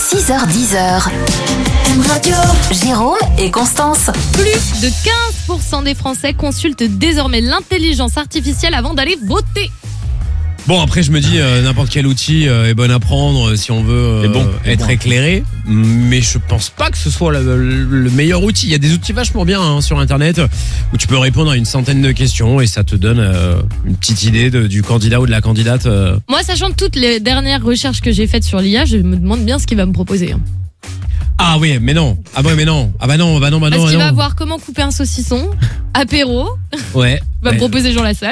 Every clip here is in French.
6h10. Radio. Jérôme et Constance. Plus de 15% des Français consultent désormais l'intelligence artificielle avant d'aller voter. Bon, après je me dis n'importe quel outil est bon à prendre si on veut être éclairé, mais je pense pas que ce soit le meilleur outil. Il y a des outils vachement bien sur internet où tu peux répondre à une centaine de questions et ça te donne une petite idée du candidat ou de la candidate. Moi, sachant toutes les dernières recherches que j'ai faites sur l'IA, je me demande bien ce qu'il va me proposer. Ah oui, mais non. Ah ouais, mais non. Ah bah non, Parce qu'il va voir comment couper un saucisson, apéro. Ouais. Il va me proposer Jean Lassalle.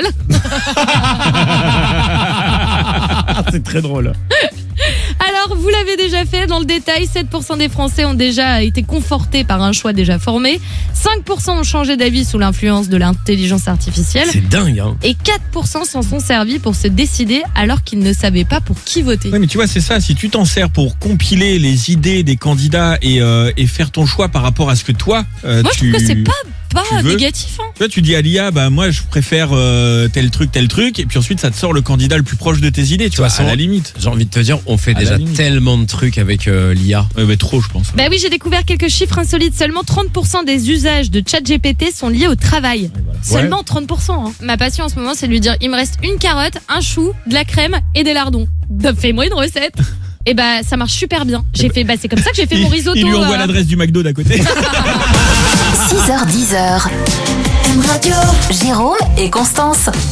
C'est très drôle. Alors, vous l'avez déjà fait dans le détail, 7% des Français ont déjà été confortés par un choix déjà formé, 5% ont changé d'avis sous l'influence de l'intelligence artificielle. C'est dingue, hein. Et 4% s'en sont servis pour se décider alors qu'ils ne savaient pas pour qui voter. Oui, mais tu vois, c'est ça. Si tu t'en sers pour compiler les idées des candidats et faire ton choix par rapport à ce que toi, moi, je trouve que c'est pas négatif. Hein. Tu vois, tu dis à l'IA, bah moi, je préfère tel truc, et puis ensuite, ça te sort le candidat le plus proche de tes idées. Tu vois, à la limite. J'ai envie de te dire, on fait déjà tellement de trucs avec l'IA. Ouais, mais trop, je pense. Bah oui, j'ai découvert quelques chiffres insolites. Seulement 30% des usages de ChatGPT sont liés au travail. Ouais, voilà. Seulement 30%. Hein. Ma passion en ce moment, c'est de lui dire, il me reste une carotte, un chou, de la crème et des lardons. Fais-moi une recette. Et bah ça marche super bien. J'ai fait, c'est comme ça que j'ai fait mon risotto. Il lui envoie l'adresse du McDo d'à côté. 6h10. Radio. Jérôme et Constance.